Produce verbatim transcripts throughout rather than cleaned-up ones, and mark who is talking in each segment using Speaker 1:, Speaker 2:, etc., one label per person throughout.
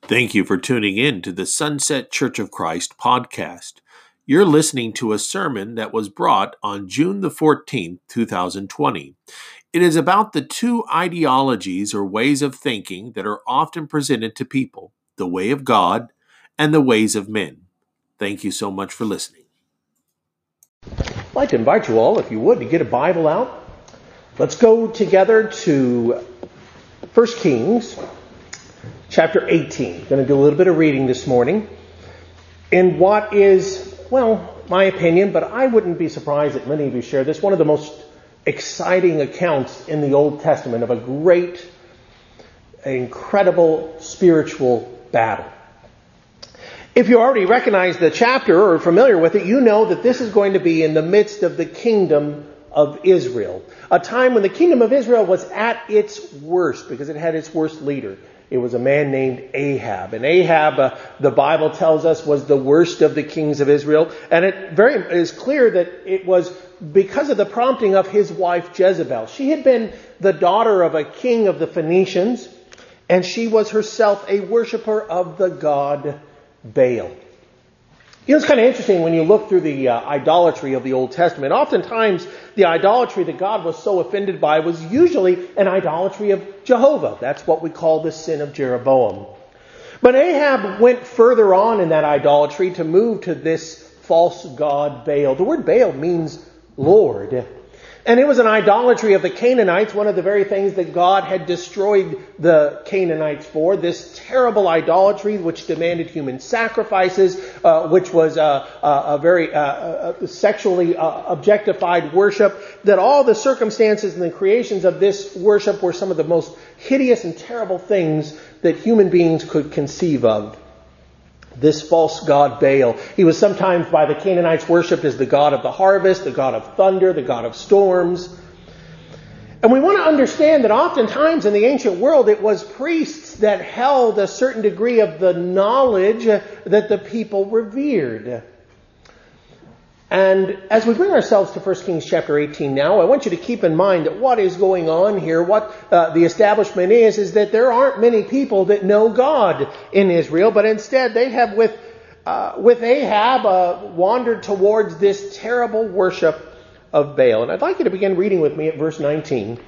Speaker 1: Thank you for tuning in to the Sunset Church of Christ podcast. You're listening to a sermon that was brought on June the fourteenth, twenty twenty. It is about the two ideologies or ways of thinking that are often presented to people, the way of God and the ways of men. Thank you so much for listening.
Speaker 2: I'd like to invite you all, if you would, to get a Bible out. Let's go together to First Kings chapter eighteen. Going to do a little bit of reading this morning in what is, well, my opinion, but I wouldn't be surprised that many of you share this, one of the most exciting accounts in the Old Testament of a great, incredible spiritual battle. If you already recognize the chapter or are familiar with it, you know that this is going to be in the midst of the kingdom of Israel. A time when the kingdom of Israel was at its worst because it had its worst leader. It was a man named Ahab. And Ahab, uh, the Bible tells us, was the worst of the kings of Israel. And it very is clear that it was because of the prompting of his wife Jezebel. She had been the daughter of a king of the Phoenicians, and she was herself a worshiper of the god Baal. You know, it's kind of interesting when you look through the uh, idolatry of the Old Testament. Oftentimes, the idolatry that God was so offended by was usually an idolatry of Jehovah. That's what we call the sin of Jeroboam. But Ahab went further on in that idolatry to move to this false god Baal. The word Baal means Lord. And it was an idolatry of the Canaanites, one of the very things that God had destroyed the Canaanites for. This terrible idolatry which demanded human sacrifices, uh, which was uh, uh, a very uh, uh, sexually uh, objectified worship, that all the circumstances and the creations of this worship were some of the most hideous and terrible things that human beings could conceive of. This false god Baal. He was sometimes by the Canaanites worshipped as the god of the harvest, the god of thunder, the god of storms. And we want to understand that oftentimes in the ancient world it was priests that held a certain degree of the knowledge that the people revered. And as we bring ourselves to First Kings chapter eighteen now, I want you to keep in mind that what is going on here, what uh, the establishment is, is that there aren't many people that know God in Israel, but instead they have, with uh, with Ahab, uh, wandered towards this terrible worship of Baal. And I'd like you to begin reading with me at verse nineteen.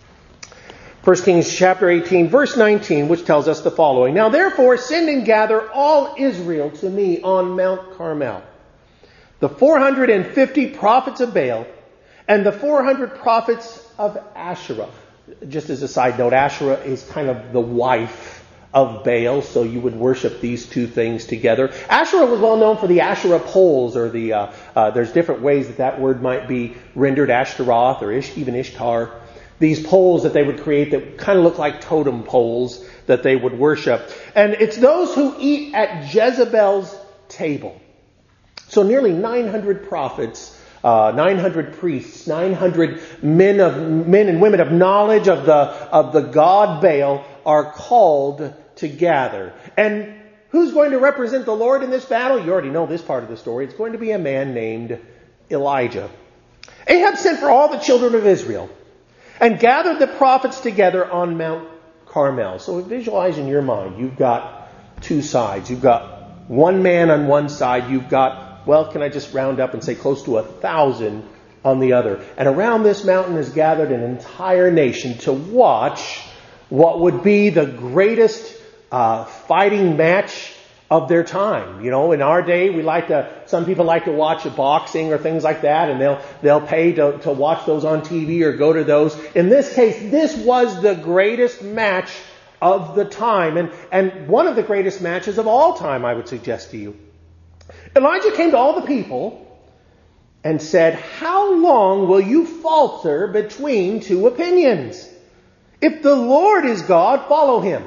Speaker 2: First Kings chapter eighteen, verse nineteen, which tells us the following. Now therefore send and gather all Israel to me on Mount Carmel, the four hundred fifty prophets of Baal, and the four hundred prophets of Asherah. Just as a side note, Asherah is kind of the wife of Baal, so you would worship these two things together. Asherah was well known for the Asherah poles, or the, uh, uh, there's different ways that that word might be rendered, Ashtaroth, or Ish, even Ishtar. These poles that they would create that kind of look like totem poles that they would worship. And it's those who eat at Jezebel's table. So nearly nine hundred prophets, uh, nine hundred priests, nine hundred men of men and women of knowledge of the of the god Baal are called to gather. And who's going to represent the Lord in this battle? You already know this part of the story. It's going to be a man named Elijah. Ahab sent for all the children of Israel and gathered the prophets together on Mount Carmel. So visualize in your mind, you've got two sides. You've got one man on one side. You've got, well, can I just round up and say close to a thousand on the other. And around this mountain is gathered an entire nation to watch what would be the greatest uh, fighting match of their time. You know, in our day, we like to, some people like to watch boxing or things like that, and they'll they'll pay to, to watch those on T V or go to those. In this case, this was the greatest match of the time, and, and one of the greatest matches of all time, I would suggest to you. Elijah came to all the people and said, "How long will you falter between two opinions? If the Lord is God, follow him.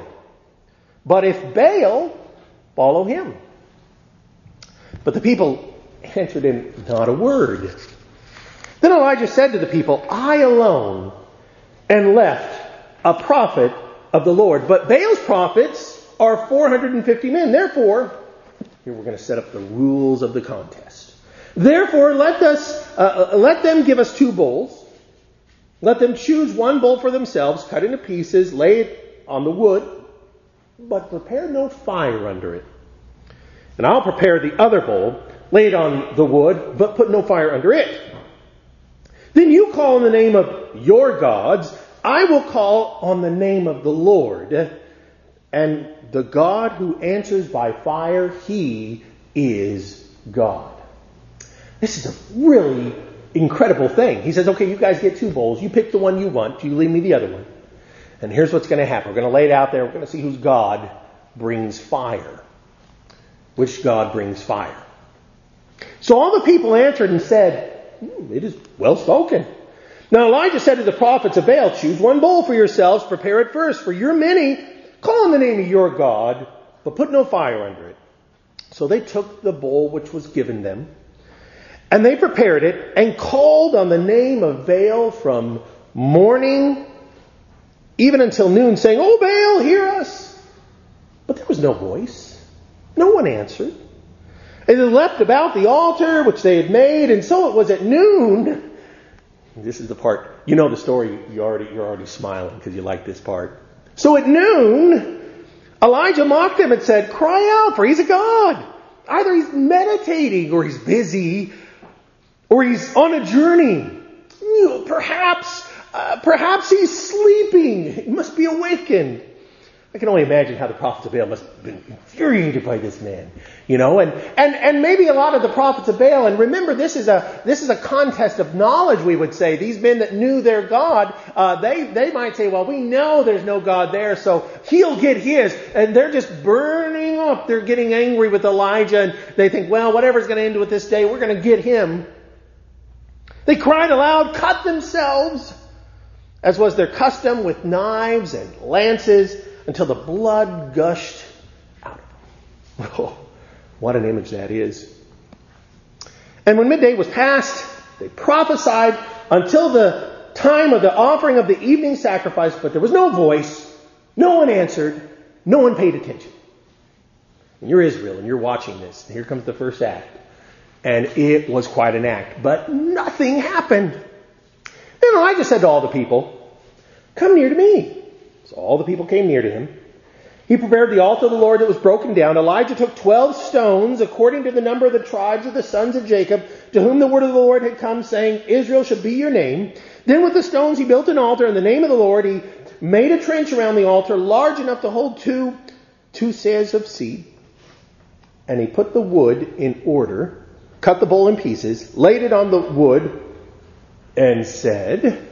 Speaker 2: But if Baal, follow him." But the people answered him not a word. Then Elijah said to the people, "I alone am left a prophet of the Lord, but Baal's prophets are four hundred fifty men. Therefore," here we're going to set up the rules of the contest. "Therefore, let us uh, let them give us two bulls. Let them choose one bull for themselves, cut into pieces, lay it on the wood, but prepare no fire under it. And I'll prepare the other bowl, lay it on the wood, but put no fire under it. Then you call on the name of your gods. I will call on the name of the Lord. And the God who answers by fire, he is God. This is a really incredible thing. He says, okay, you guys get two bowls. You pick the one you want. You leave me the other one. And here's what's going to happen. We're going to lay it out there. We're going to see whose God brings fire. Which God brings fire. So all the people answered and said, hmm, it is well spoken. Now Elijah said to the prophets of Baal, choose one bowl for yourselves, prepare it first. For you're many, call on the name of your God, but put no fire under it. So they took the bowl which was given them, and they prepared it, and called on the name of Baal from morning even until noon, saying, O Baal, hear us. But there was no voice. No one answered. And they leapt about the altar which they had made, and so it was at noon. This is the part, you know the story, you already, you're already smiling because you like this part. So at noon, Elijah mocked them and said, cry out, for he's a god. Either he's meditating, or he's busy, or he's on a journey. You know, perhaps, uh, perhaps he's sleeping. He must be awakened. I can only imagine how the prophets of Baal must have been infuriated by this man, you know, and, and, and maybe a lot of the prophets of Baal. And remember, this is a this is a contest of knowledge, we would say. These men that knew their God, uh, they they might say, well, we know there's no God there, so he'll get his. And they're just burning up. They're getting angry with Elijah, and they think, well, whatever's going to end with this day, we're going to get him. They cried aloud, cut themselves, as was their custom, with knives and lances, until the blood gushed out of them. Oh, what an image that is. And when midday was past, they prophesied until the time of the offering of the evening sacrifice, but there was no voice, no one answered, no one paid attention. And you're Israel, and you're watching this. And here comes the first act. And it was quite an act, but nothing happened. Then Elijah said to all the people, come near to me. So all the people came near to him. He prepared the altar of the Lord that was broken down. Elijah took twelve stones, according to the number of the tribes of the sons of Jacob, to whom the word of the Lord had come, saying, Israel shall be your name. Then with the stones he built an altar in the name of the Lord. He made a trench around the altar, large enough to hold two, two seahs of seed. And he put the wood in order, cut the bowl in pieces, laid it on the wood, and said,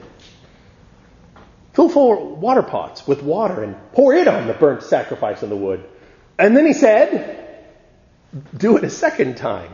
Speaker 2: fill four water pots with water and pour it on the burnt sacrifice on the wood. And then he said, do it a second time.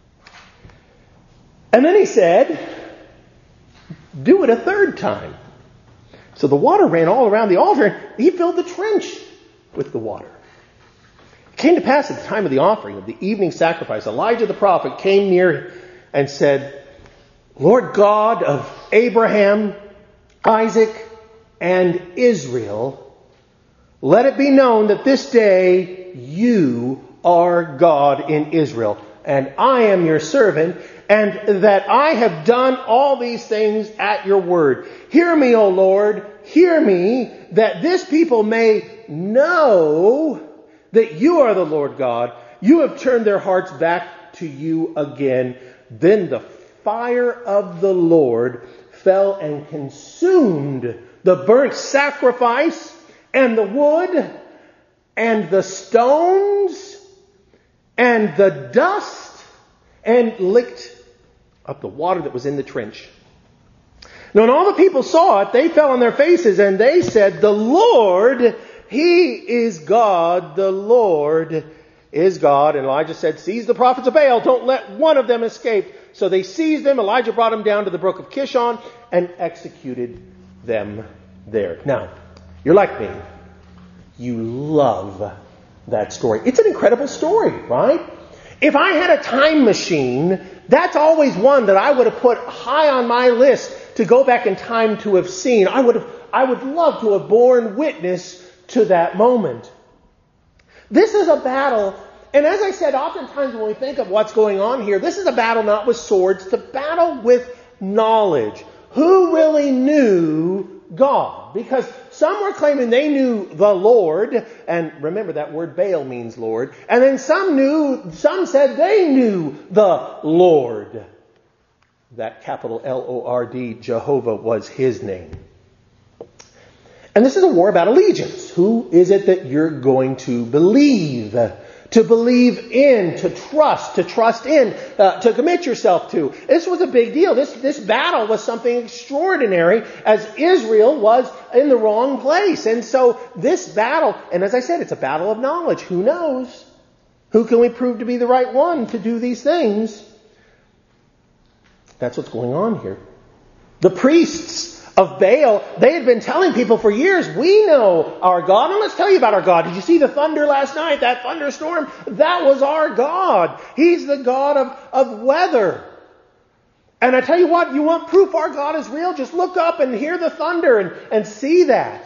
Speaker 2: And then he said, do it a third time. So the water ran all around the altar, and he filled the trench with the water. It came to pass at the time of the offering of the evening sacrifice, Elijah the prophet came near and said, Lord God of Abraham, Isaac, and Israel, let it be known that this day you are God in Israel, and I am your servant, and that I have done all these things at your word. Hear me, O Lord, hear me, that this people may know that you are the Lord God. You have turned their hearts back to you again. Then the fire of the Lord fell and consumed the burnt sacrifice and the wood and the stones and the dust, and licked up the water that was in the trench. Now when all the people saw it, they fell on their faces, and they said, the Lord, he is God, the Lord is God. And Elijah said, seize the prophets of Baal, don't let one of them escape. So they seized them. Elijah brought them down to the brook of Kishon and executed them there. Now, you're like me. You love that story. It's an incredible story, right? If I had a time machine, that's always one that I would have put high on my list to go back in time to have seen. I would have, I would love to have borne witness to that moment. This is a battle, and as I said, oftentimes when we think of what's going on here, this is a battle not with swords, it's a battle with knowledge. Who really knew God. Because some were claiming they knew the Lord, and remember that word Baal means Lord, and then some knew, some said they knew the Lord. That capital L O R D, Jehovah, was his name. And this is a war about allegiance. Who is it that you're going to believe? To believe in, to trust, to trust in, uh, to commit yourself to. This was a big deal. This, this battle was something extraordinary as Israel was in the wrong place. And so this battle, and as I said, it's a battle of knowledge. Who knows? Who can we prove to be the right one to do these things? That's what's going on here. The priests of Baal, they had been telling people for years, we know our God. And let's tell you about our God. Did you see the thunder last night? That thunderstorm? That was our God. He's the God of, of weather. And I tell you what, you want proof our God is real? Just look up and hear the thunder and, and see that.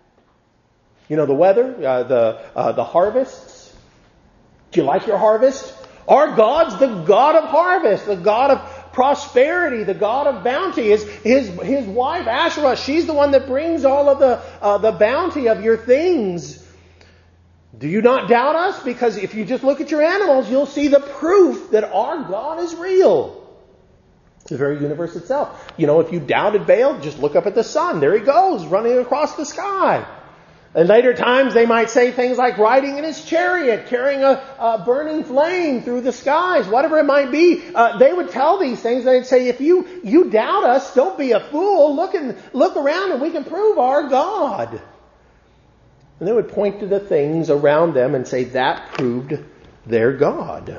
Speaker 2: You know, the weather, uh, the, uh, the harvests. Do you like your harvest? Our God's the God of harvest, the God of prosperity, the God of bounty. His, his, his wife, Asherah, she's the one that brings all of the, uh, the bounty of your things. Do you not doubt us? Because if you just look at your animals, you'll see the proof that our God is real. The very universe itself. You know, if you doubted Baal, just look up at the sun. There he goes, running across the sky. In later times, they might say things like riding in his chariot, carrying a, a burning flame through the skies, whatever it might be. Uh, they would tell these things. They'd say, if you, you doubt us, don't be a fool. Look, and, look around and we can prove our God. And they would point to the things around them and say that proved their God.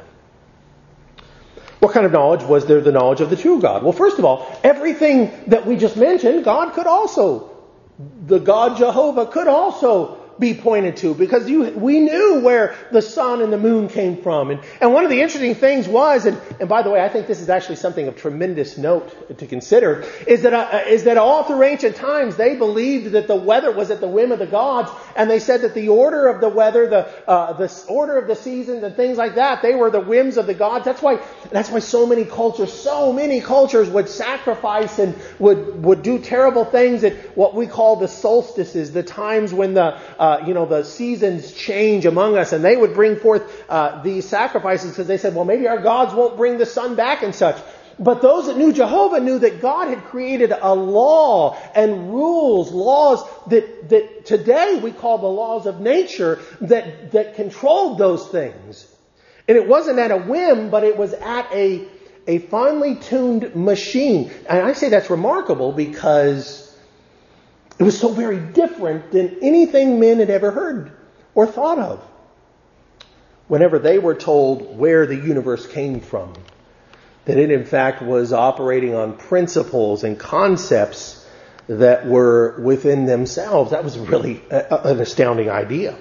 Speaker 2: What kind of knowledge was there? The knowledge of the true God. Well, first of all, everything that we just mentioned, God could also The God Jehovah could also be pointed to, because you, we knew where the sun and the moon came from. And, and one of the interesting things was, and, and by the way, I think this is actually something of tremendous note to consider, is that uh, is that all through ancient times they believed that the weather was at the whim of the gods, and they said that the order of the weather, the uh, the order of the seasons, and things like that, they were the whims of the gods. That's why that's why so many cultures, so many cultures would sacrifice and would would do terrible things at what we call the solstices, the times when the uh, Uh, you know, the seasons change among us, and they would bring forth uh, these sacrifices because they said, well, maybe our gods won't bring the sun back and such. But those that knew Jehovah knew that God had created a law and rules, laws that, that today we call the laws of nature, that, that controlled those things. And it wasn't at a whim, but it was at a, a finely tuned machine. And I say that's remarkable because it was so very different than anything men had ever heard or thought of. Whenever they were told where the universe came from, that it in fact was operating on principles and concepts that were within themselves, that was really a, an astounding idea.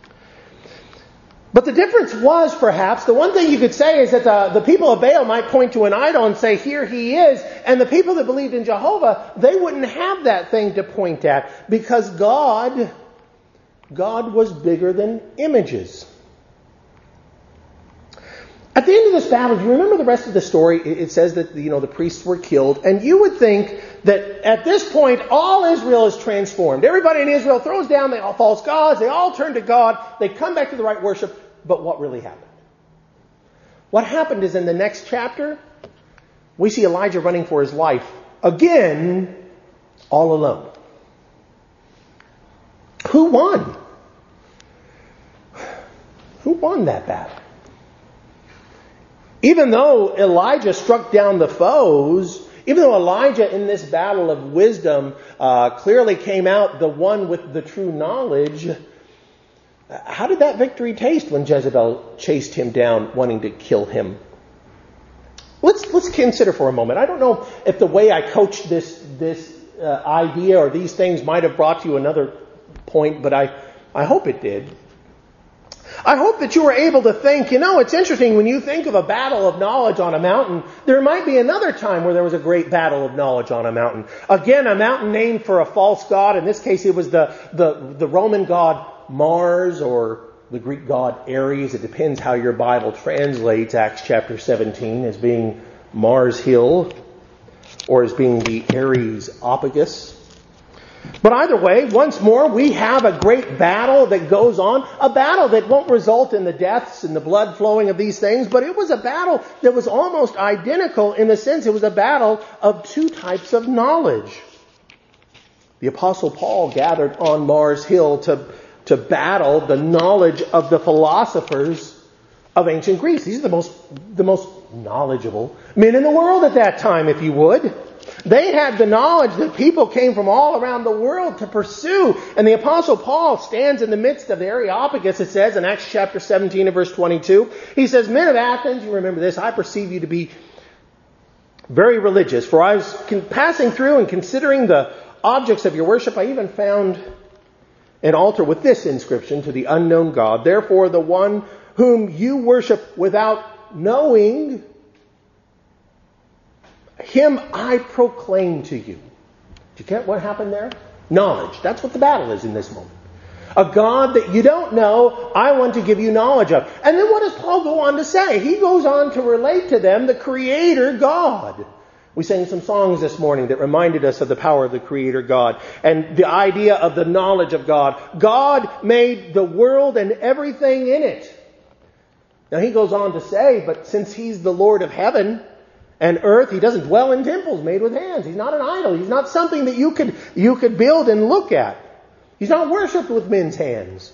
Speaker 2: But the difference was, perhaps, the one thing you could say is that the, the people of Baal might point to an idol and say, here he is. And the people that believed in Jehovah, they wouldn't have that thing to point at. Because God, God was bigger than images. At the end of this battle, do you remember the rest of the story? It says that, you know, the priests were killed. And you would think that at this point, all Israel is transformed. Everybody in Israel throws down the false gods. They all turn to God. They come back to the right worship. But what really happened? What happened is in the next chapter, we see Elijah running for his life. Again, all alone. Who won? Who won that battle? Even though Elijah struck down the foes, even though Elijah in this battle of wisdom uh, clearly came out the one with the true knowledge, how did that victory taste when Jezebel chased him down, wanting to kill him? Let's let's consider for a moment. I don't know if the way I coached this this uh, idea or these things might have brought you another point, but I, I hope it did. I hope that you were able to think, you know, it's interesting when you think of a battle of knowledge on a mountain, there might be another time where there was a great battle of knowledge on a mountain. Again, a mountain named for a false god. In this case, it was the, the, the Roman god Mars or the Greek god Ares. It depends how your Bible translates Acts chapter seventeen as being Mars Hill or as being the Ares Opagus. But either way, once more, we have a great battle that goes on. A battle that won't result in the deaths and the blood flowing of these things, but it was a battle that was almost identical in the sense it was a battle of two types of knowledge. The Apostle Paul gathered on Mars Hill to, to battle the knowledge of the philosophers of ancient Greece. These are the most, the most knowledgeable men in the world at that time, if you would. They had the knowledge that people came from all around the world to pursue. And the Apostle Paul stands in the midst of the Areopagus, it says in Acts chapter seventeen and verse twenty-two. He says, "Men of Athens, you remember this, I perceive you to be very religious. For I was passing through and considering the objects of your worship, I even found an altar with this inscription, to the unknown God. Therefore, the one whom you worship without knowing, him I proclaim to you." Did you get what happened there? Knowledge. That's what the battle is in this moment. A God that you don't know, I want to give you knowledge of. And then what does Paul go on to say? He goes on to relate to them the Creator God. We sang some songs this morning that reminded us of the power of the Creator God and the idea of the knowledge of God. God made the world and everything in it. Now he goes on to say, but since He's the Lord of heaven and earth, He doesn't dwell in temples made with hands. He's not an idol. He's not something that you could, you could build and look at. He's not worshipped with men's hands.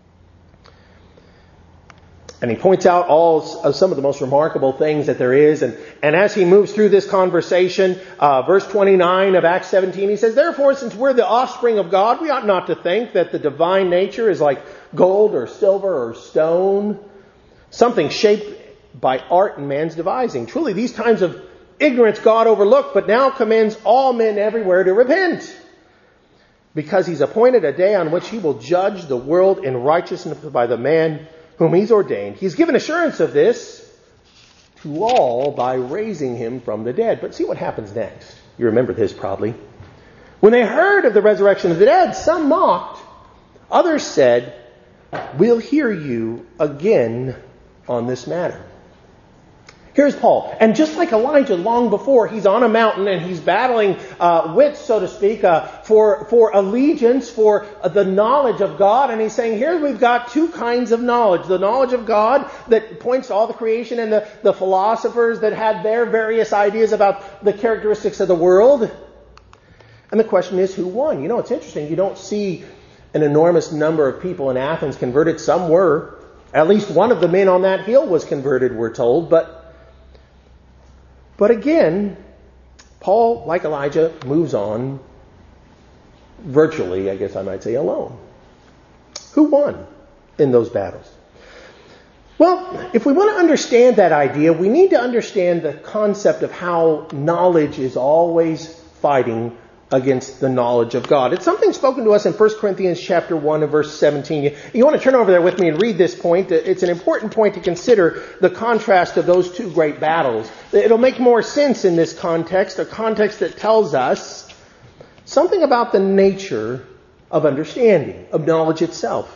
Speaker 2: And he points out all of some of the most remarkable things that there is. And, and as he moves through this conversation, uh, verse twenty-nine of Acts seventeen, he says, "Therefore, since we're the offspring of God, we ought not to think that the divine nature is like gold or silver or stone, something shaped by art and man's devising. Truly, these times of ignorance God overlooked, but now commands all men everywhere to repent. Because He's appointed a day on which He will judge the world in righteousness by the man whom He's ordained. He's given assurance of this to all by raising Him from the dead." But see what happens next. You remember this probably. "When they heard of the resurrection of the dead, some mocked. Others said, 'We'll hear you again on this matter.'" Here's Paul. And just like Elijah long before, he's on a mountain and he's battling uh, wits, so to speak, uh, for, for allegiance, for uh, the knowledge of God. And he's saying, here we've got two kinds of knowledge. The knowledge of God that points to all the creation, and the, the philosophers that had their various ideas about the characteristics of the world. And the question is, who won? You know, it's interesting. You don't see an enormous number of people in Athens converted. Some were. At least one of the men on that hill was converted, we're told. But But again, Paul, like Elijah, moves on virtually, I guess I might say, alone. Who won in those battles? Well, if we want to understand that idea, we need to understand the concept of how knowledge is always fighting against the knowledge of God. It's something spoken to us in First Corinthians chapter one and verse seventeen. You, you want to turn over there with me and read this point. It's an important point to consider the contrast of those two great battles. It'll make more sense in this context, a context that tells us something about the nature of understanding, of knowledge itself.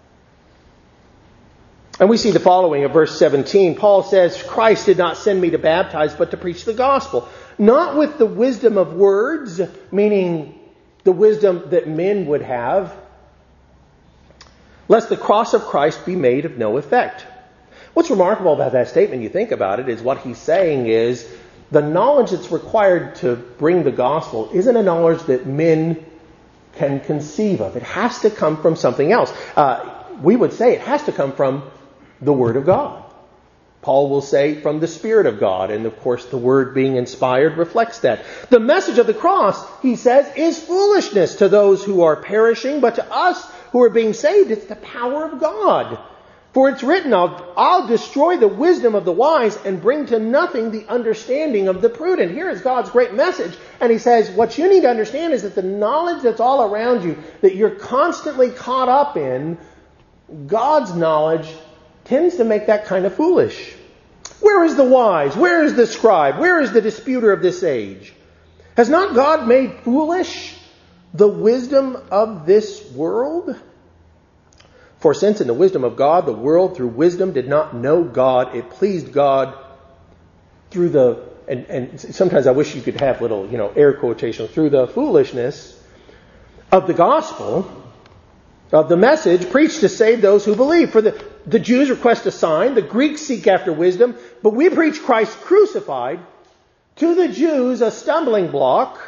Speaker 2: And we see the following of verse seventeen. Paul says, "Christ did not send me to baptize, but to preach the gospel. Not with the wisdom of words," meaning the wisdom that men would have, "lest the cross of Christ be made of no effect." What's remarkable about that statement, you think about it, is what he's saying is the knowledge that's required to bring the gospel isn't a knowledge that men can conceive of. It has to come from something else. Uh, we would say it has to come from the Word of God. Paul will say from the Spirit of God, and of course the Word being inspired reflects that. The message of the cross, he says, is foolishness to those who are perishing, but to us who are being saved, it's the power of God. For it's written, I'll, I'll destroy the wisdom of the wise and bring to nothing the understanding of the prudent. Here is God's great message. And he says, what you need to understand is that the knowledge that's all around you, that you're constantly caught up in, God's knowledge tends to make that kind of foolish. Where is the wise? Where is the scribe? Where is the disputer of this age? Has not God made foolish the wisdom of this world? For since in the wisdom of God, the world through wisdom did not know God, it pleased God through the, and, and sometimes I wish you could have little, you know, air quotations, through the foolishness of the gospel, of the message preached to save those who believe. For the, the Jews request a sign, the Greeks seek after wisdom, but we preach Christ crucified, to the Jews a stumbling block,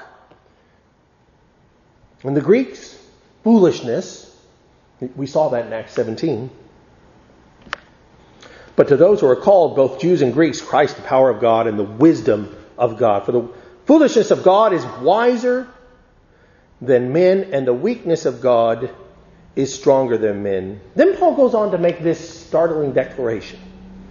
Speaker 2: and the Greeks foolishness. We saw that in Acts seventeen. But to those who are called, both Jews and Greeks, Christ the power of God and the wisdom of God. For the foolishness of God is wiser than men, and the weakness of God is stronger than men. Then Paul goes on to make this startling declaration.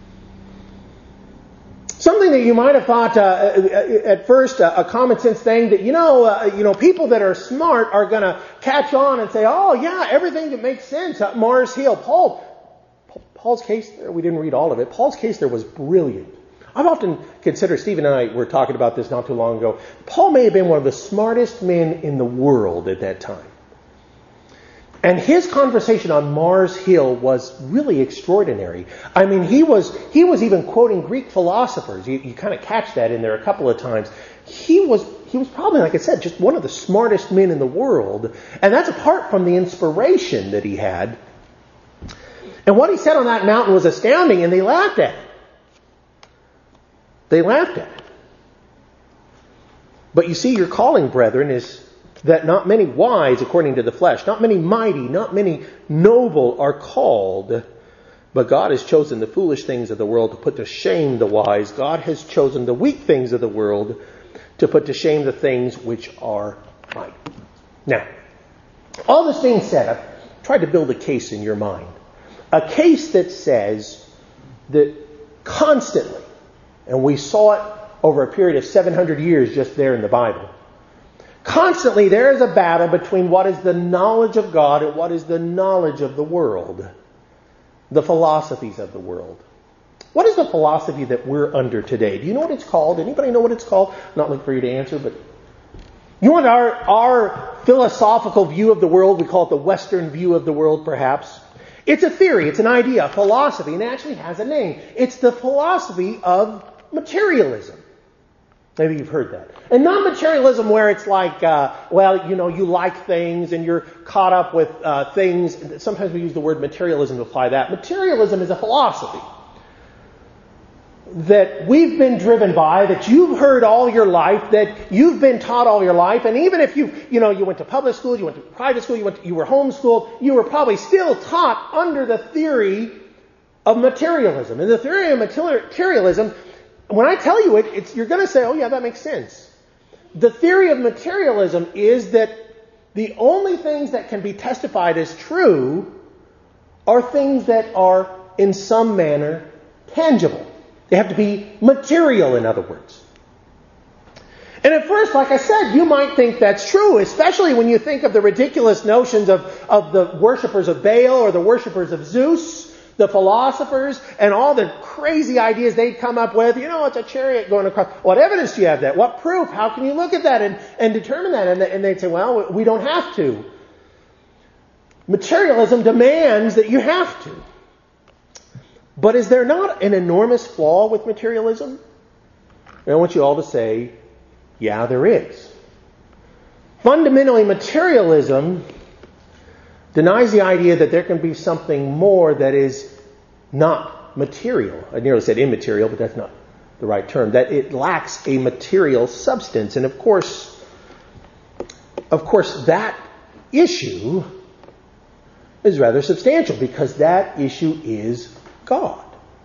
Speaker 2: Something that you might have thought uh, at first uh, a common sense thing, that you know, uh, you know, people that are smart are going to catch on and say, "Oh yeah, everything that makes sense." Uh, Mars Hill, Paul, Paul's case there, we didn't read all of it. Paul's case there was brilliant. I've often considered, Stephen and I were talking about this not too long ago, Paul may have been one of the smartest men in the world at that time. And his conversation on Mars Hill was really extraordinary. I mean, he was he was even quoting Greek philosophers. You, you kind of catch that in there a couple of times. He was he was probably, like I said, just one of the smartest men in the world. And that's apart from the inspiration that he had. And what he said on that mountain was astounding, and they laughed at it. They laughed at it. But you see, your calling, brethren, is that not many wise according to the flesh, not many mighty, not many noble are called. But God has chosen the foolish things of the world to put to shame the wise. God has chosen the weak things of the world to put to shame the things which are mighty. Now, all this being said, I've tried to build a case in your mind. A case that says that constantly, and we saw it over a period of seven hundred years just there in the Bible, constantly there is a battle between what is the knowledge of God and what is the knowledge of the world, the philosophies of the world. What is the philosophy that we're under today? Do you know what it's called? Anybody know what it's called? Not looking for you to answer, but you want our, our philosophical view of the world? We call it the Western view of the world, perhaps. It's a theory, it's an idea, a philosophy, and it actually has a name. It's the philosophy of materialism. Maybe you've heard that. And not materialism where it's like, uh, well, you know, you like things and you're caught up with uh, things. Sometimes we use the word materialism to apply that. Materialism is a philosophy that we've been driven by, that you've heard all your life, that you've been taught all your life. And even if you, you know, you went to public school, you went to private school, you went to, you were homeschooled, you were probably still taught under the theory of materialism. And the theory of materialism, when I tell you it, it's, you're going to say, oh yeah, that makes sense. The theory of materialism is that the only things that can be testified as true are things that are in some manner tangible. They have to be material, in other words. And at first, like I said, you might think that's true, especially when you think of the ridiculous notions of, of the worshippers of Baal or the worshippers of Zeus, the philosophers, and all the crazy ideas they'd come up with. You know, it's a chariot going across. What evidence do you have that? What proof? How can you look at that and, and determine that? And, and they'd say, well, we don't have to. Materialism demands that you have to. But is there not an enormous flaw with materialism? And I want you all to say, yeah, there is. Fundamentally, materialism denies the idea that there can be something more that is not material. I nearly said immaterial, but that's not the right term. That it lacks a material substance. And of course, of course, that issue is rather substantial because that issue is God.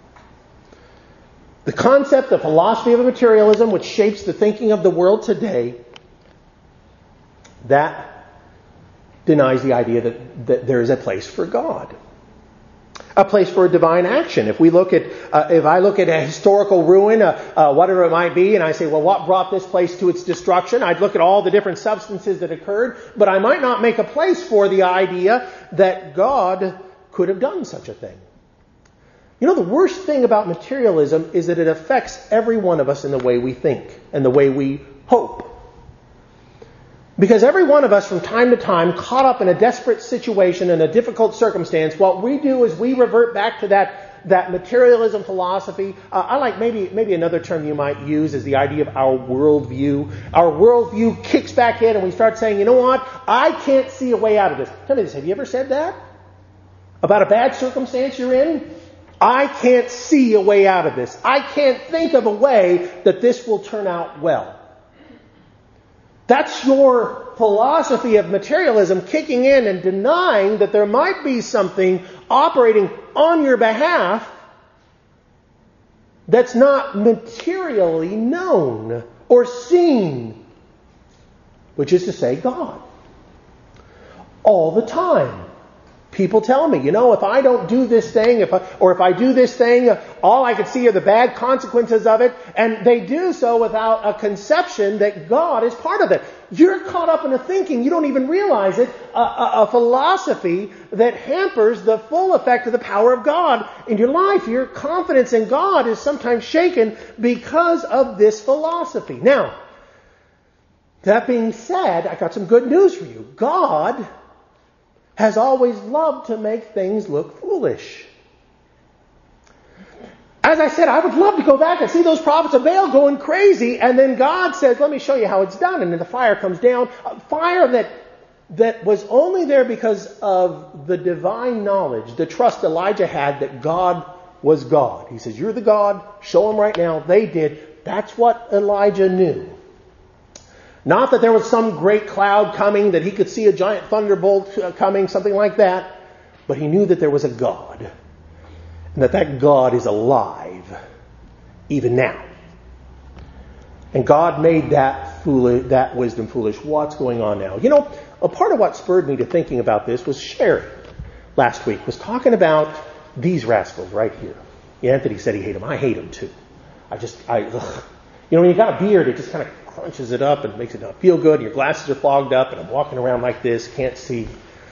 Speaker 2: The concept, the philosophy of materialism, which shapes the thinking of the world today, that denies the idea that, that there is a place for God. A place for a divine action. If we look at, uh, if I look at a historical ruin, uh, uh, whatever it might be, and I say, well, what brought this place to its destruction? I'd look at all the different substances that occurred, but I might not make a place for the idea that God could have done such a thing. You know, the worst thing about materialism is that it affects every one of us in the way we think and the way we hope. Because every one of us from time to time, caught up in a desperate situation, in a difficult circumstance, what we do is we revert back to that that materialism philosophy, uh, I like maybe maybe another term you might use is the idea of our worldview. Our worldview kicks back in and we start saying, you know what? I can't see a way out of this. Tell me this, have you ever said that? About a bad circumstance you're in? I can't see a way out of this. I can't think of a way that this will turn out well. That's your philosophy of materialism kicking in and denying that there might be something operating on your behalf that's not materially known or seen, which is to say God. All the time. People tell me, you know, if I don't do this thing, if I, or if I do this thing, all I can see are the bad consequences of it. And they do so without a conception that God is part of it. You're caught up in a thinking, you don't even realize it, a, a, a philosophy that hampers the full effect of the power of God in your life. Your confidence in God is sometimes shaken because of this philosophy. Now, that being said, I got some good news for you. God has always loved to make things look foolish. As I said, I would love to go back and see those prophets of Baal going crazy, and then God says, let me show you how it's done. And then the fire comes down. A fire that, that was only there because of the divine knowledge, the trust Elijah had that God was God. He says, you're the God, show them right now. They did. That's what Elijah knew. Not that there was some great cloud coming, that he could see a giant thunderbolt coming, something like that. But he knew that there was a God. And that that God is alive, even now. And God made that foolish, that wisdom foolish. What's going on now? You know, a part of what spurred me to thinking about this was Sherry last week was talking about these rascals right here. Anthony said he hated them. I hate them too. I just, I, ugh. You know, when you got a beard, it just kind of crunches it up and makes it not feel good. Your glasses are fogged up and I'm walking around like this, can't see.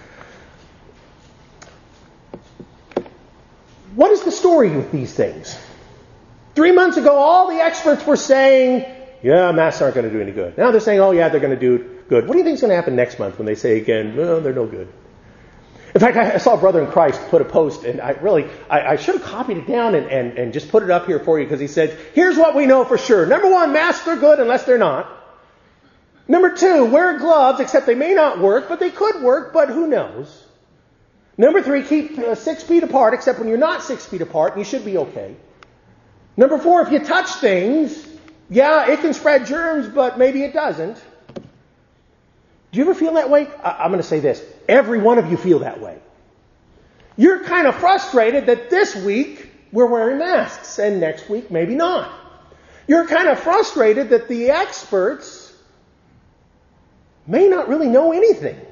Speaker 2: What is the story with these things? Three months ago, all the experts were saying, yeah, masks aren't going to do any good. Now they're saying, oh yeah, they're going to do good. What do you think is going to happen next month when they say again, well, they're no good? In fact, I saw a brother in Christ put a post, and I really, I, I should have copied it down and, and, and just put it up here for you, because he said, here's what we know for sure. Number one, masks are good unless they're not. Number two, wear gloves, except they may not work, but they could work, but who knows. Number three, keep uh, six feet apart, except when you're not six feet apart, and you should be okay. Number four, if you touch things, yeah, it can spread germs, but maybe it doesn't. Do you ever feel that way? I- I'm going to say this. Every one of you feel that way. You're kind of frustrated that this week we're wearing masks and next week maybe not. You're kind of frustrated that the experts may not really know anything.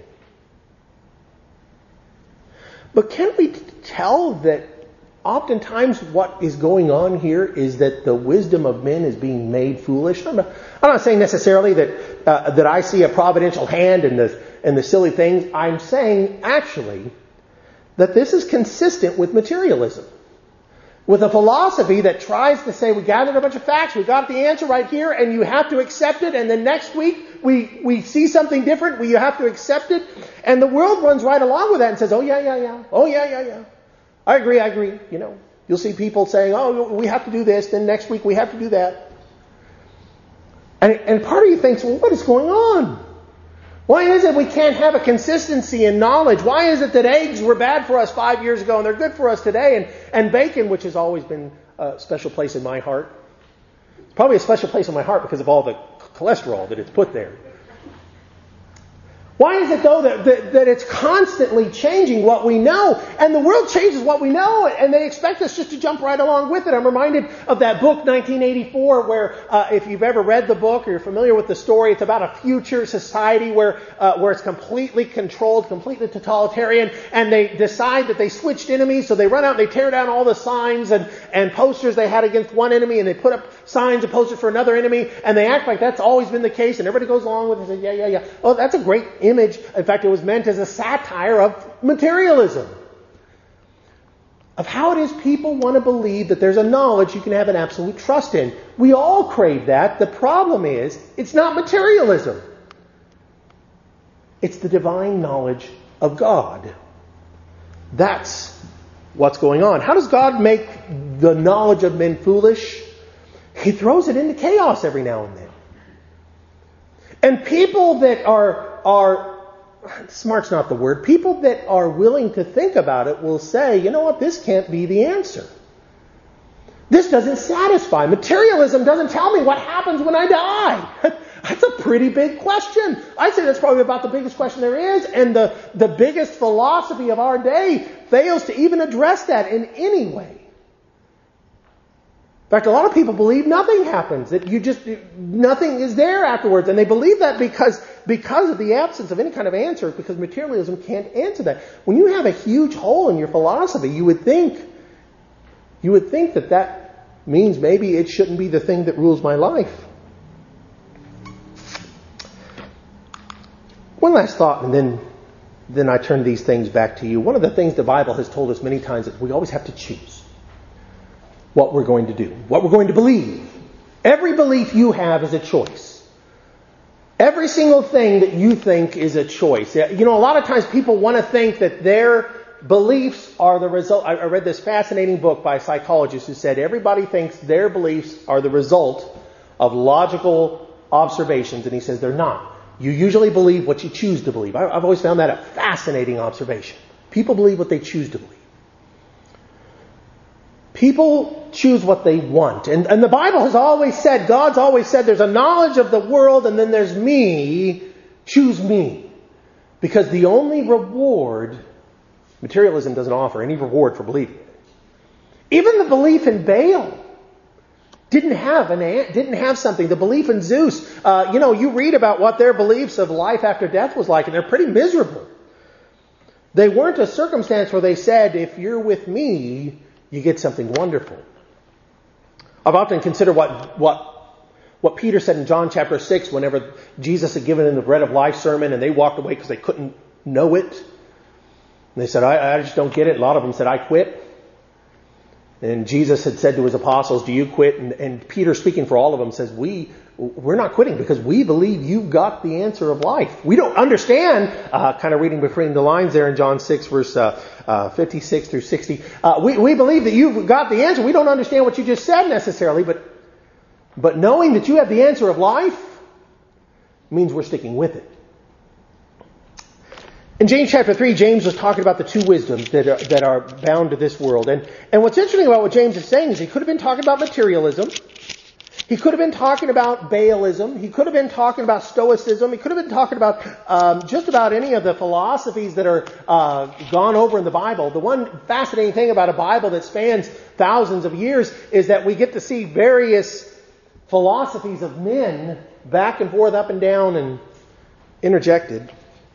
Speaker 2: But can't we tell that oftentimes what is going on here is that the wisdom of men is being made foolish? I'm not, I'm not saying necessarily that uh, that I see a providential hand in the in the silly things. I'm saying actually that this is consistent with materialism, with a philosophy that tries to say we gathered a bunch of facts, we got the answer right here, and you have to accept it. And then next week we we see something different, where you have to accept it, and the world runs right along with that and says, oh yeah, yeah, yeah, oh yeah, yeah, yeah. I agree, I agree. You know, you'll see people saying, oh, we have to do this, then next week we have to do that. And, and part of you thinks, well, what is going on? Why is it we can't have a consistency in knowledge? Why is it that eggs were bad for us five years ago and they're good for us today? And, and bacon, which has always been a special place in my heart. It's probably a special place in my heart because of all the cholesterol that it's put there. Why is it, though, that, that, that it's constantly changing what we know? And the world changes what we know, and they expect us just to jump right along with it. I'm reminded of that book, nineteen eighty-four, where uh, if you've ever read the book or you're familiar with the story, it's about a future society where uh, where it's completely controlled, completely totalitarian, and they decide that they switched enemies, so they run out and they tear down all the signs and, and posters they had against one enemy, and they put up signs and posters for another enemy, and they act like that's always been the case, and everybody goes along with it and says, yeah, yeah, yeah. Oh, that's a great image. In fact, it was meant as a satire of materialism. Of how it is people want to believe that there's a knowledge you can have an absolute trust in. We all crave that. The problem is, it's not materialism. It's the divine knowledge of God. That's what's going on. How does God make the knowledge of men foolish? He throws it into chaos every now and then. And people that are, are, smart's not the word, people that are willing to think about it will say, you know what, this can't be the answer. This doesn't satisfy. Materialism doesn't tell me what happens when I die. That's a pretty big question. I'd say that's probably about the biggest question there is, and the, the biggest philosophy of our day fails to even address that in any way. In fact, a lot of people believe nothing happens, that you just, nothing is there afterwards. And they believe that because, because of the absence of any kind of answer, because materialism can't answer that. When you have a huge hole in your philosophy, you would think, you would think that that means maybe it shouldn't be the thing that rules my life. One last thought, and then, then I turn these things back to you. One of the things the Bible has told us many times is we always have to choose what we're going to do, what we're going to believe. Every belief you have is a choice. Every single thing that you think is a choice. You know, a lot of times people want to think that their beliefs are the result. I read this fascinating book by a psychologist who said everybody thinks their beliefs are the result of logical observations, and he says they're not. You usually believe what you choose to believe. I've always found that a fascinating observation. People believe what they choose to believe. People choose what they want. And, and the Bible has always said, God's always said, there's a knowledge of the world and then there's me. Choose me. Because the only reward, materialism doesn't offer any reward for believing it. Even the belief in Baal didn't have an didn't have something. The belief in Zeus, uh, you know, you read about what their beliefs of life after death was like, and they're pretty miserable. They weren't a circumstance where they said, if you're with me, you get something wonderful. I've often considered what what what Peter said in John chapter six whenever Jesus had given them the bread of life sermon and they walked away because they couldn't know it. And they said, I, I just don't get it. A lot of them said, I quit. And Jesus had said to his apostles, do you quit? And, and Peter, speaking for all of them, says, we, we're not quitting because we believe you've got the answer of life. We don't understand, uh, kind of reading between the lines there in John six, verse uh, uh, fifty-six through sixty. Uh, we, we believe that you've got the answer. We don't understand what you just said necessarily, but, but knowing that you have the answer of life means we're sticking with it. In James chapter three, James was talking about the two wisdoms that are, that are bound to this world. And, and what's interesting about what James is saying is he could have been talking about materialism. He could have been talking about Baalism. He could have been talking about Stoicism. He could have been talking about um, just about any of the philosophies that are uh, gone over in the Bible. The one fascinating thing about a Bible that spans thousands of years is that we get to see various philosophies of men back and forth, up and down, and interjected.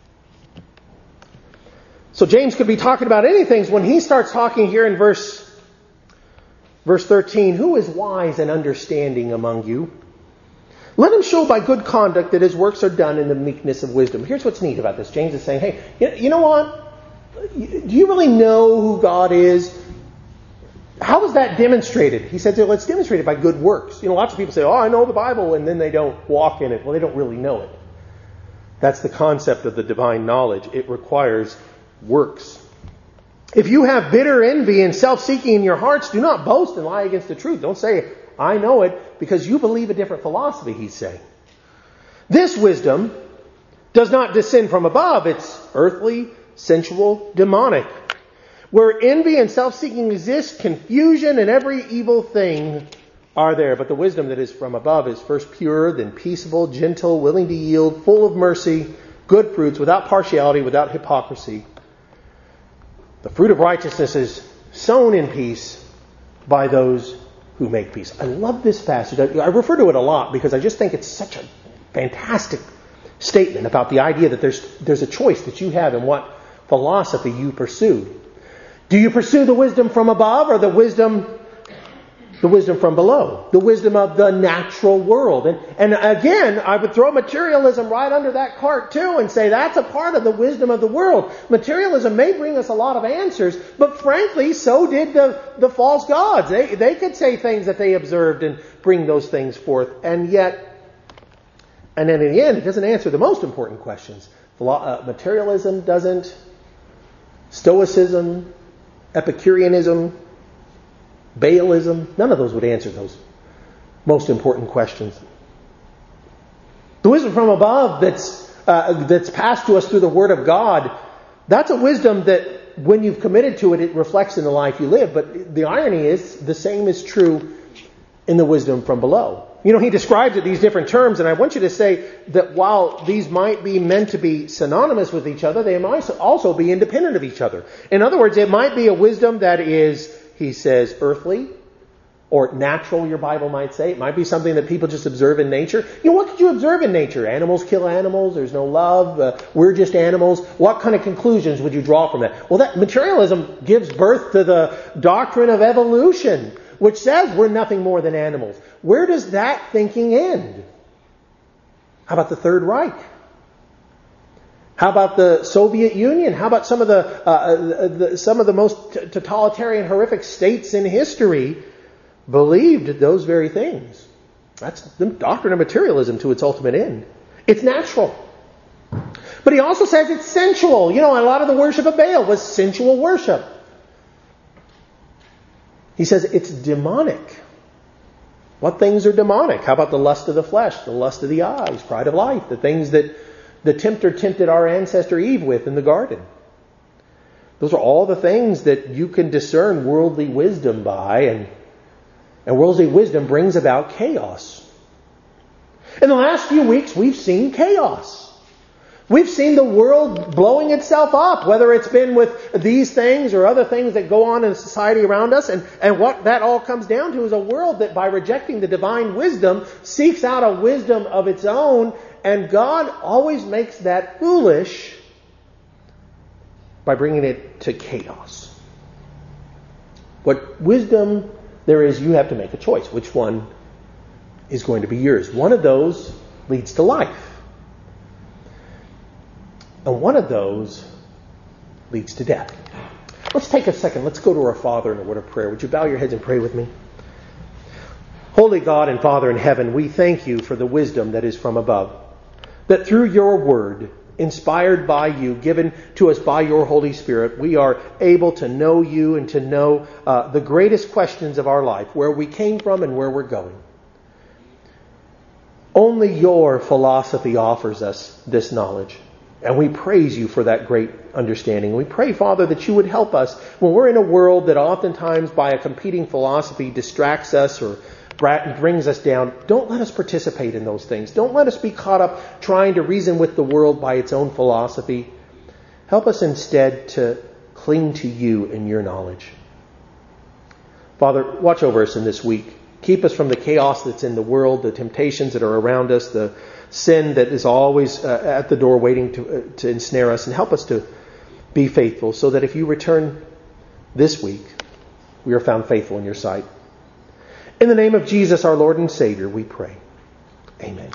Speaker 2: So James could be talking about anything when he starts talking here in verse verse thirteen. Who is wise and understanding among you? Let him show by good conduct that his works are done in the meekness of wisdom. Here's what's neat about this. James is saying, hey, you know what? Do you really know who God is? How is that demonstrated? He says, well, it's demonstrated by good works. You know, lots of people say, oh, I know the Bible, and then they don't walk in it. Well, they don't really know it. That's the concept of the divine knowledge. It requires works. If you have bitter envy and self-seeking in your hearts, do not boast and lie against the truth. Don't say, I know it, because you believe a different philosophy, he's saying. This wisdom does not descend from above. It's earthly, sensual, demonic. Where envy and self-seeking exist, confusion and every evil thing are there. But the wisdom that is from above is first pure, then peaceable, gentle, willing to yield, full of mercy, good fruits, without partiality, without hypocrisy. The fruit of righteousness is sown in peace by those who make peace. I love this passage. I refer to it a lot because I just think it's such a fantastic statement about the idea that there's there's a choice that you have in what philosophy you pursue. Do you pursue the wisdom from above or the wisdom the wisdom from below? The wisdom of the natural world. And, and again, I would throw materialism right under that cart too and say that's a part of the wisdom of the world. Materialism may bring us a lot of answers, but frankly, so did the, the false gods. They, they could say things that they observed and bring those things forth. And yet, and then in the end, it doesn't answer the most important questions. Materialism doesn't. Stoicism Epicureanism, Baalism, none of those would answer those most important questions. The wisdom from above that's uh, that's passed to us through the Word of God, that's a wisdom that when you've committed to it, it reflects in the life you live. But the irony is, the same is true in the wisdom from below. You know, he describes it these different terms, and I want you to say that while these might be meant to be synonymous with each other, they might also be independent of each other. In other words, it might be a wisdom that is, he says, earthly or natural, your Bible might say. It might be something that people just observe in nature. You know, what could you observe in nature? Animals kill animals. There's no love. Uh, we're just animals. What kind of conclusions would you draw from that? Well, that materialism gives birth to the doctrine of evolution, which says we're nothing more than animals. Where does that thinking end? How about the Third Reich? How about the Soviet Union? How about some of the, uh, the some of the most totalitarian, horrific states in history believed those very things? That's the doctrine of materialism to its ultimate end. It's natural. But he also says it's sensual. You know, a lot of the worship of Baal was sensual worship. He says it's demonic. What things are demonic? How about the lust of the flesh, the lust of the eyes, pride of life, the things that the tempter tempted our ancestor Eve with in the garden? Those are all the things that you can discern worldly wisdom by, and, and worldly wisdom brings about chaos. In the last few weeks, we've seen chaos. We've seen the world blowing itself up, whether it's been with these things or other things that go on in society around us. And, and what that all comes down to is a world that, by rejecting the divine wisdom, seeks out a wisdom of its own. And God always makes that foolish by bringing it to chaos. What wisdom there is, you have to make a choice. Which one is going to be yours? One of those leads to life. And one of those leads to death. Let's take a second. Let's go to our Father in a word of prayer. Would you bow your heads and pray with me? Holy God and Father in heaven, we thank you for the wisdom that is from above. That through your word, inspired by you, given to us by your Holy Spirit, we are able to know you and to know uh, the greatest questions of our life, where we came from and where we're going. Only your philosophy offers us this knowledge. And we praise you for that great understanding. We pray, Father, that you would help us when we're in a world that oftentimes by a competing philosophy distracts us or brings us down. Don't let us participate in those things. Don't let us be caught up trying to reason with the world by its own philosophy. Help us instead to cling to you and your knowledge. Father, watch over us in this week. Keep us from the chaos that's in the world, the temptations that are around us, the sin that is always uh, at the door waiting to, uh, to ensnare us, and help us to be faithful so that if you return this week, we are found faithful in your sight. In the name of Jesus, our Lord and Savior, we pray. Amen.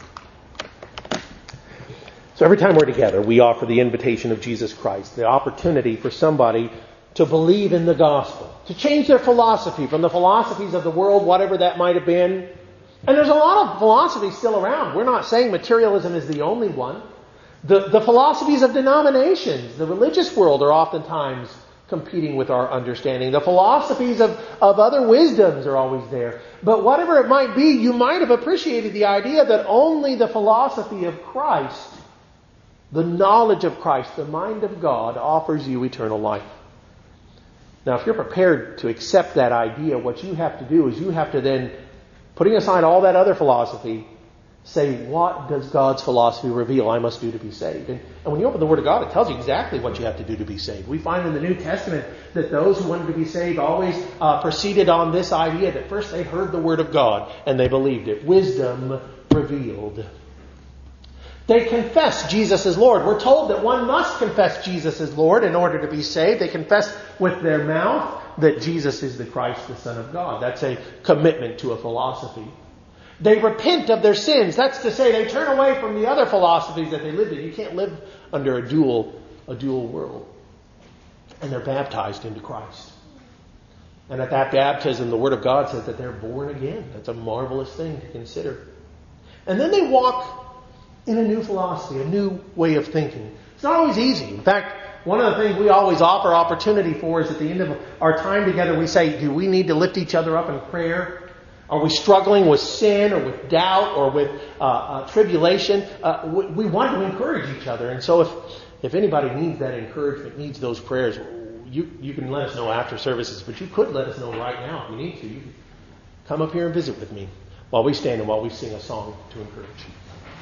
Speaker 2: So every time we're together, we offer the invitation of Jesus Christ, the opportunity for somebody to believe in the gospel, to change their philosophy from the philosophies of the world, whatever that might have been. And there's a lot of philosophy still around. We're not saying materialism is the only one. The, the philosophies of denominations, the religious world, are oftentimes competing with our understanding. The philosophies of, of other wisdoms are always there. But whatever it might be, you might have appreciated the idea that only the philosophy of Christ, the knowledge of Christ, the mind of God, offers you eternal life. Now, if you're prepared to accept that idea, what you have to do is you have to then, putting aside all that other philosophy, say, what does God's philosophy reveal I must do to be saved? And, and when you open the Word of God, it tells you exactly what you have to do to be saved. We find in the New Testament that those who wanted to be saved always uh, proceeded on this idea that first they heard the Word of God and they believed it. Wisdom revealed. They confess Jesus as Lord. We're told that one must confess Jesus as Lord in order to be saved. They confess with their mouth that Jesus is the Christ, the Son of God. That's a commitment to a philosophy. They repent of their sins. That's to say, they turn away from the other philosophies that they lived in. You can't live under a dual, a dual world. And they're baptized into Christ. And at that baptism, the Word of God says that they're born again. That's a marvelous thing to consider. And then they walk in a new philosophy, a new way of thinking. It's not always easy. In fact, One of the things we always offer opportunity for is at the end of our time together, we say, do we need to lift each other up in prayer? Are we struggling with sin or with doubt or with uh, uh, tribulation? Uh, we, we want to encourage each other. And so if, if anybody needs that encouragement, needs those prayers, you, you can let us know after services. But you could let us know right now if you need to. You can come up here and visit with me while we stand and while we sing a song to encourage you.